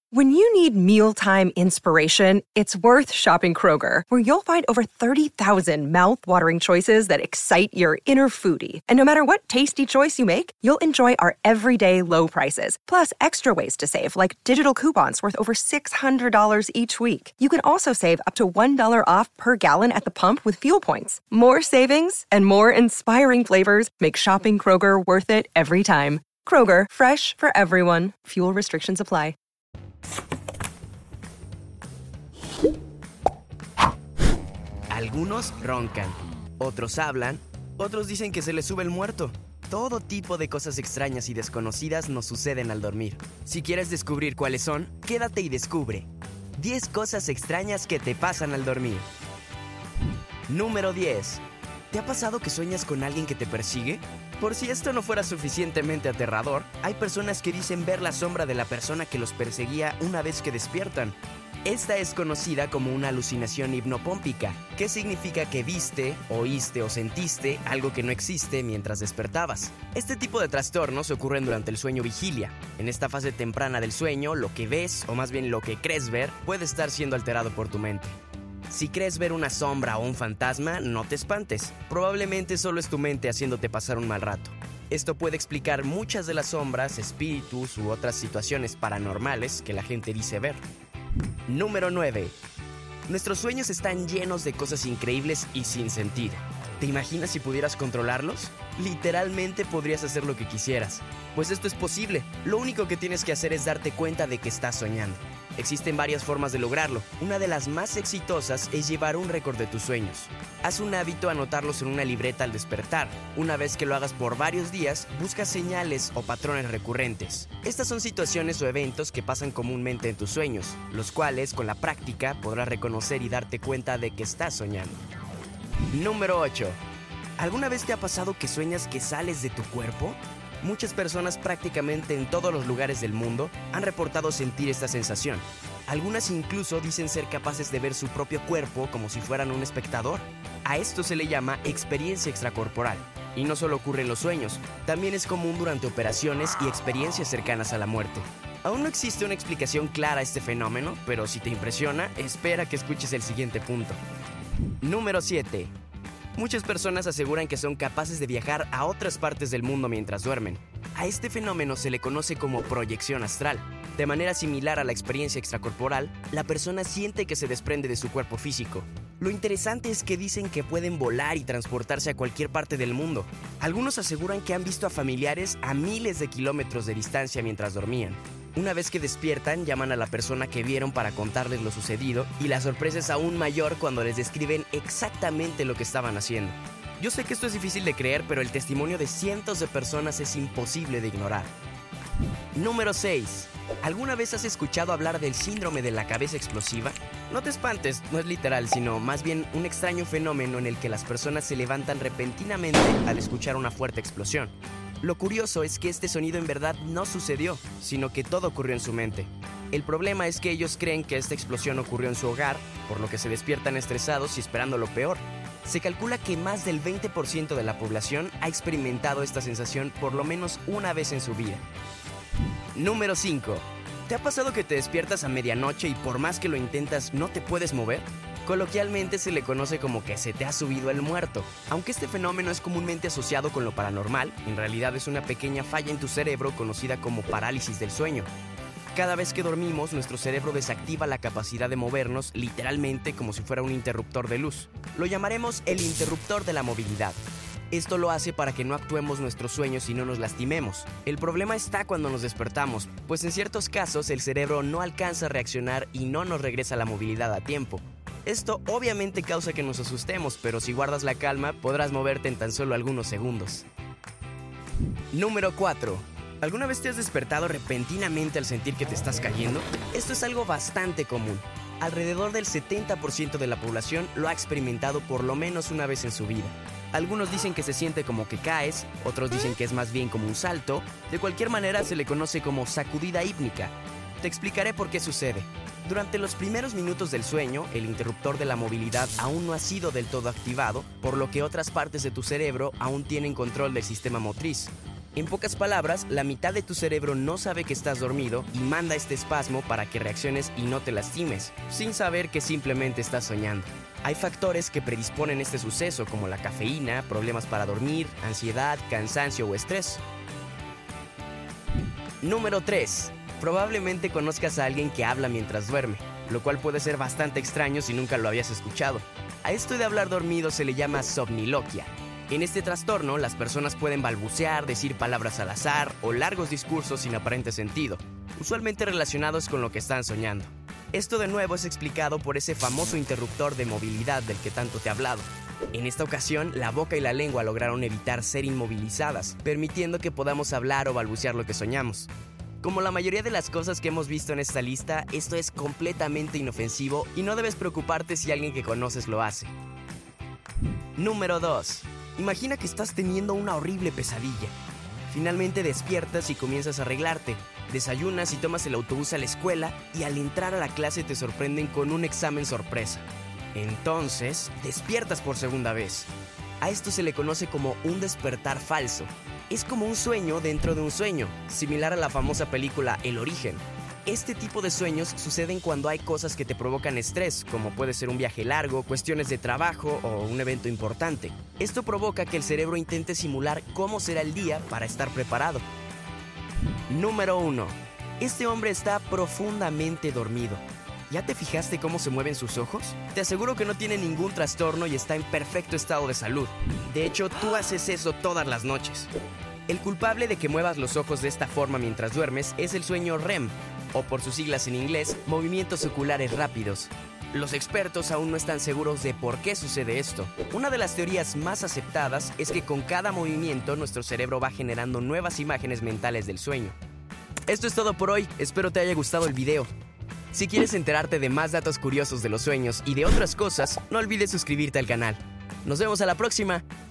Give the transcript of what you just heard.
When you need mealtime inspiration, it's worth shopping Kroger, where you'll find over 30,000 mouth-watering choices that excite your inner foodie. And no matter what tasty choice you make, you'll enjoy our everyday low prices, plus extra ways to save, like digital coupons worth over $600 each week. You can also save up to $1 off per gallon at the pump with fuel points. More savings and more inspiring flavors make shopping Kroger worth it every time. Kroger, fresh for everyone. Fuel restrictions apply. Algunos roncan, otros hablan, otros dicen que se les sube el muerto. Todo tipo de cosas extrañas y desconocidas nos suceden al dormir. Si quieres descubrir cuáles son, quédate y descubre 10 cosas extrañas que te pasan al dormir. Número 10. ¿Te ha pasado que sueñas con alguien que te persigue? Por si esto no fuera suficientemente aterrador, hay personas que dicen ver la sombra de la persona que los perseguía una vez que despiertan. Esta es conocida como una alucinación hipnopómpica, que significa que viste, oíste o sentiste algo que no existe mientras despertabas. Este tipo de trastornos ocurren durante el sueño vigilia. En esta fase temprana del sueño, lo que ves, o más bien lo que crees ver, puede estar siendo alterado por tu mente. Si crees ver una sombra o un fantasma, no te espantes. Probablemente solo es tu mente haciéndote pasar un mal rato. Esto puede explicar muchas de las sombras, espíritus u otras situaciones paranormales que la gente dice ver. Número 9. Nuestros sueños están llenos de cosas increíbles y sin sentido. ¿Te imaginas si pudieras controlarlos? Literalmente podrías hacer lo que quisieras. Pues esto es posible. Lo único que tienes que hacer es darte cuenta de que estás soñando. Existen varias formas de lograrlo. Una de las más exitosas es llevar un récord de tus sueños. Haz un hábito anotarlos en una libreta al despertar. Una vez que lo hagas por varios días, busca señales o patrones recurrentes. Estas son situaciones o eventos que pasan comúnmente en tus sueños, los cuales con la práctica podrás reconocer y darte cuenta de que estás soñando. Número 8. ¿Alguna vez te ha pasado que sueñas que sales de tu cuerpo? Muchas personas prácticamente en todos los lugares del mundo han reportado sentir esta sensación. Algunas incluso dicen ser capaces de ver su propio cuerpo como si fueran un espectador. A esto se le llama experiencia extracorporal. Y no solo ocurre en los sueños, también es común durante operaciones y experiencias cercanas a la muerte. Aún no existe una explicación clara a este fenómeno, pero si te impresiona, espera que escuches el siguiente punto. Número 7. Muchas personas aseguran que son capaces de viajar a otras partes del mundo mientras duermen. A este fenómeno se le conoce como proyección astral. De manera similar a la experiencia extracorporal, la persona siente que se desprende de su cuerpo físico. Lo interesante es que dicen que pueden volar y transportarse a cualquier parte del mundo. Algunos aseguran que han visto a familiares a miles de kilómetros de distancia mientras dormían. Una vez que despiertan, llaman a la persona que vieron para contarles lo sucedido y la sorpresa es aún mayor cuando les describen exactamente lo que estaban haciendo. Yo sé que esto es difícil de creer, pero el testimonio de cientos de personas es imposible de ignorar. Número 6. ¿Alguna vez has escuchado hablar del síndrome de la cabeza explosiva? No te espantes, no es literal, sino más bien un extraño fenómeno en el que las personas se levantan repentinamente al escuchar una fuerte explosión. Lo curioso es que este sonido en verdad no sucedió, sino que todo ocurrió en su mente. El problema es que ellos creen que esta explosión ocurrió en su hogar, por lo que se despiertan estresados y esperando lo peor. Se calcula que más del 20% de la población ha experimentado esta sensación por lo menos una vez en su vida. Número 5. ¿Te ha pasado que te despiertas a medianoche y por más que lo intentas no te puedes mover? Coloquialmente se le conoce como que se te ha subido el muerto. Aunque este fenómeno es comúnmente asociado con lo paranormal, en realidad es una pequeña falla en tu cerebro conocida como parálisis del sueño. Cada vez que dormimos, nuestro cerebro desactiva la capacidad de movernos literalmente como si fuera un interruptor de luz. Lo llamaremos el interruptor de la movilidad. Esto lo hace para que no actuemos nuestros sueños y no nos lastimemos. El problema está cuando nos despertamos, pues en ciertos casos el cerebro no alcanza a reaccionar y no nos regresa la movilidad a tiempo. Esto obviamente causa que nos asustemos, pero si guardas la calma, podrás moverte en tan solo algunos segundos. Número 4. ¿Alguna vez te has despertado repentinamente al sentir que te estás cayendo? Esto es algo bastante común. Alrededor del 70% de la población lo ha experimentado por lo menos una vez en su vida. Algunos dicen que se siente como que caes, otros dicen que es más bien como un salto. De cualquier manera se le conoce como sacudida hípnica. Te explicaré por qué sucede. Durante los primeros minutos del sueño, el interruptor de la movilidad aún no ha sido del todo activado, por lo que otras partes de tu cerebro aún tienen control del sistema motriz. En pocas palabras, la mitad de tu cerebro no sabe que estás dormido y manda este espasmo para que reacciones y no te lastimes, sin saber que simplemente estás soñando. Hay factores que predisponen este suceso, como la cafeína, problemas para dormir, ansiedad, cansancio o estrés. Número 3. Probablemente conozcas a alguien que habla mientras duerme, lo cual puede ser bastante extraño si nunca lo habías escuchado. A esto de hablar dormido se le llama somniloquia. En este trastorno, las personas pueden balbucear, decir palabras al azar o largos discursos sin aparente sentido, usualmente relacionados con lo que están soñando. Esto de nuevo es explicado por ese famoso interruptor de movilidad del que tanto te he hablado. En esta ocasión, la boca y la lengua lograron evitar ser inmovilizadas, permitiendo que podamos hablar o balbucear lo que soñamos. Como la mayoría de las cosas que hemos visto en esta lista, esto es completamente inofensivo y no debes preocuparte si alguien que conoces lo hace. Número 2. Imagina que estás teniendo una horrible pesadilla. Finalmente despiertas y comienzas a arreglarte. Desayunas y tomas el autobús a la escuela y al entrar a la clase te sorprenden con un examen sorpresa. Entonces, despiertas por segunda vez. A esto se le conoce como un despertar falso. Es como un sueño dentro de un sueño, similar a la famosa película El Origen. Este tipo de sueños suceden cuando hay cosas que te provocan estrés, como puede ser un viaje largo, cuestiones de trabajo o un evento importante. Esto provoca que el cerebro intente simular cómo será el día para estar preparado. Número 1. Este hombre está profundamente dormido. ¿Ya te fijaste cómo se mueven sus ojos? Te aseguro que no tiene ningún trastorno y está en perfecto estado de salud. De hecho, tú haces eso todas las noches. El culpable de que muevas los ojos de esta forma mientras duermes es el sueño REM, o por sus siglas en inglés, movimientos oculares rápidos. Los expertos aún no están seguros de por qué sucede esto. Una de las teorías más aceptadas es que con cada movimiento nuestro cerebro va generando nuevas imágenes mentales del sueño. Esto es todo por hoy, espero te haya gustado el video. Si quieres enterarte de más datos curiosos de los sueños y de otras cosas, no olvides suscribirte al canal. Nos vemos a la próxima.